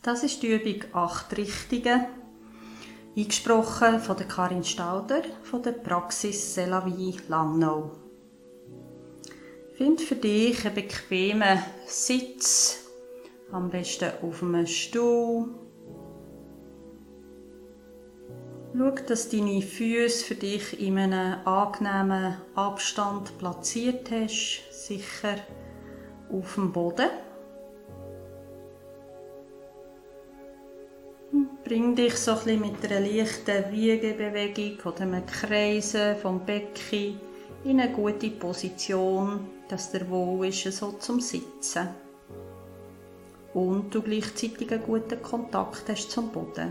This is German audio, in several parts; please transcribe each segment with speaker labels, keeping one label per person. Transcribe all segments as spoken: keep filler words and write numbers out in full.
Speaker 1: Das ist die Übung acht Richtungen, eingesprochen von der Karin Stauder von der Praxis C'est la vie Langnau. Find für dich einen bequemen Sitz, am besten auf einem Stuhl. Schau, dass deine Füße für dich in einem angenehmen Abstand platziert hast, sicher auf dem Boden. Bring dich so ein bisschen mit einer leichten Wiegebewegung oder einem Kreisen vom Becken in eine gute Position, dass der wohl ist, so zum Sitzen. Und du gleichzeitig einen guten Kontakt hast zum Boden.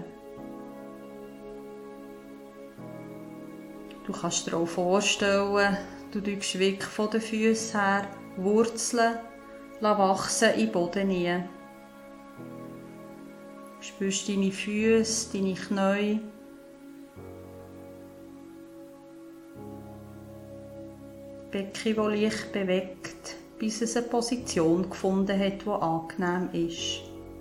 Speaker 1: Du kannst dir auch vorstellen, du drückst wirklich von den Füßen her Wurzeln wachsen in den Boden hinein. Spürst deine Füße, deine Knie. Das Becken, das leicht bewegt, bis es eine Position gefunden hat, die angenehm ist.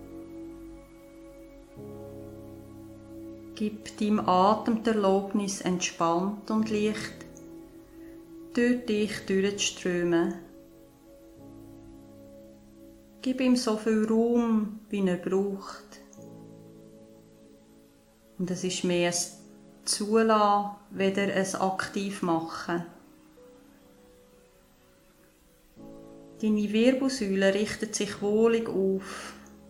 Speaker 1: Gib deinem Atem die Erlaubnis, entspannt und leicht durch dich durchzuströmen. Gib ihm so viel Raum, wie er braucht. Und es ist mehr ein Zulassen, weder ein aktiv machen. Deine Wirbelsäule richtet sich wohlig auf.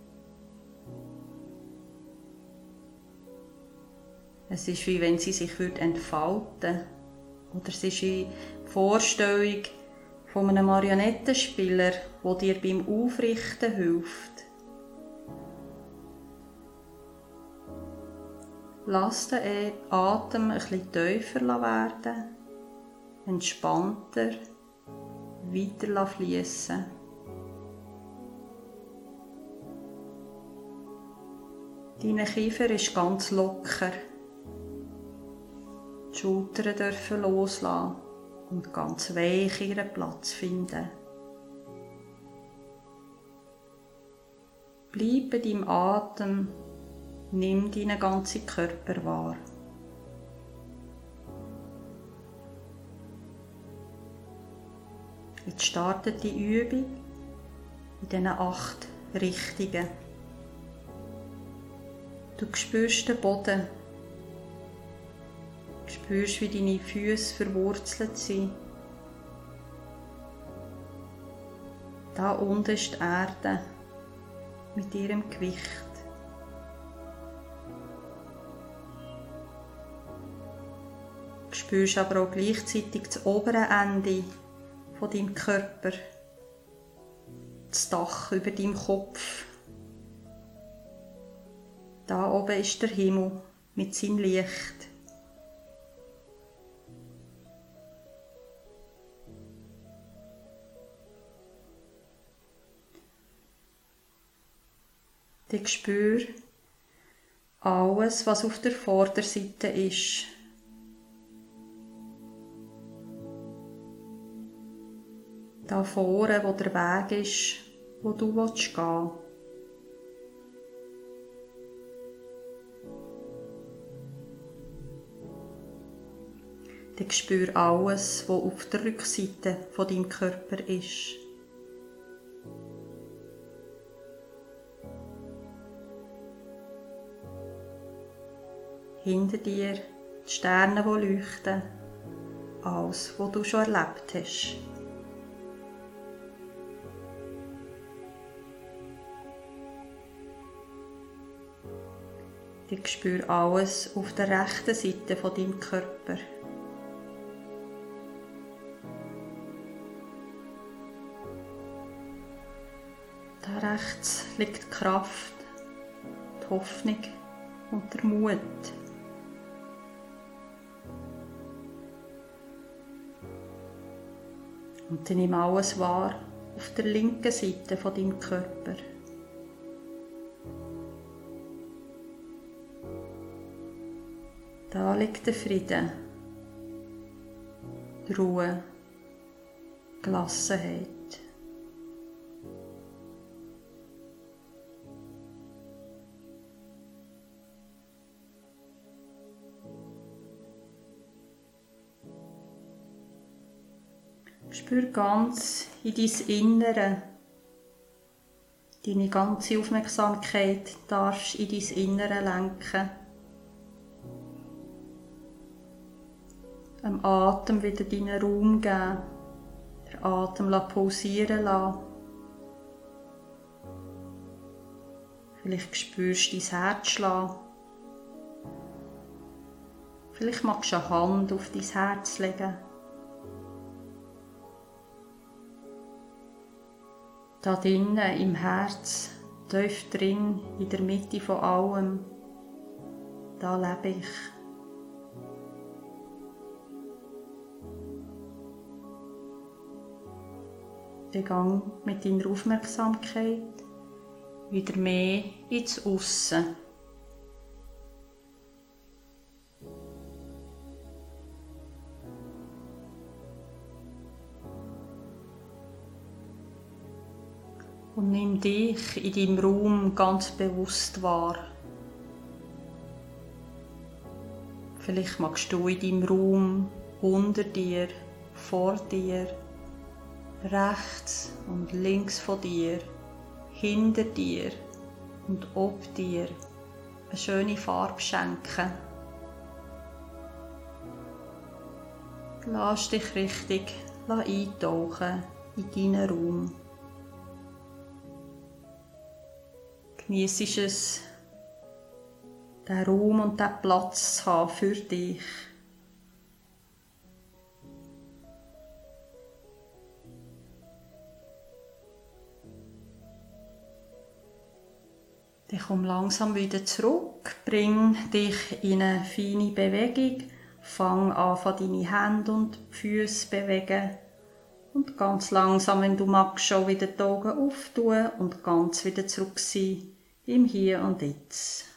Speaker 1: Es ist, wie wenn sie sich entfalten würde. Oder es ist die Vorstellung von einem Marionettenspieler, der dir beim Aufrichten hilft. Lass den Atem ein bisschen tiefer werden, entspannter, weiter fließen. Dein Kiefer ist ganz locker. Die Schultern dürfen loslassen und ganz weich ihren Platz finden. Bleib bei deinem Atem. Nimm deinen ganzen Körper wahr. Jetzt startet die Übung in diesen acht Richtungen. Du spürst den Boden. Du spürst, wie deine Füße verwurzelt sind. Da unten ist die Erde mit ihrem Gewicht. Du spürst aber auch gleichzeitig das obere Ende von deinem Körper, das Dach über deinem Kopf. Da oben ist der Himmel mit seinem Licht. Dann spür alles, was auf der Vorderseite ist. Da vorne, wo der Weg ist, wo du gehen willst. Dann spür alles, was auf der Rückseite von deinem Körper ist. Hinter dir die Sterne, die leuchten, alles, was du schon erlebt hast. Ich spüre alles auf der rechten Seite von deinem Körper. Da rechts liegt die Kraft, die Hoffnung und der Mut. Und dann nimm alles wahr auf der linken Seite von deinem Körper. Da liegt der Frieden, die Ruhe, Gelassenheit. Spür ganz in dein Innere. Deine ganze Aufmerksamkeit darfst in dein Innere lenken. Dem Atem wieder deinen Raum geben. Den Atem pausieren lassen. Vielleicht spürst du dein Herz schlagen. Vielleicht magst du eine Hand auf dein Herz legen. Da drinnen im Herz, tief drin, in der Mitte von allem, da lebe ich. Dann gang mit deiner Aufmerksamkeit wieder mehr ins Aussen. Und nimm dich in deinem Raum ganz bewusst wahr. Vielleicht magst du in deinem Raum unter dir, vor dir, rechts und links von dir, hinter dir und ob dir eine schöne Farbe schenken. Lass dich richtig eintauchen in deinen Raum. Geniessest es, den Raum und den Platz zu haben für dich. Dann komm langsam wieder zurück, bring dich in eine feine Bewegung, fang an, deine Hände und Füße zu bewegen und ganz langsam, wenn du magst, schon wieder die Augen auftun und ganz wieder zurück sein im Hier und Jetzt.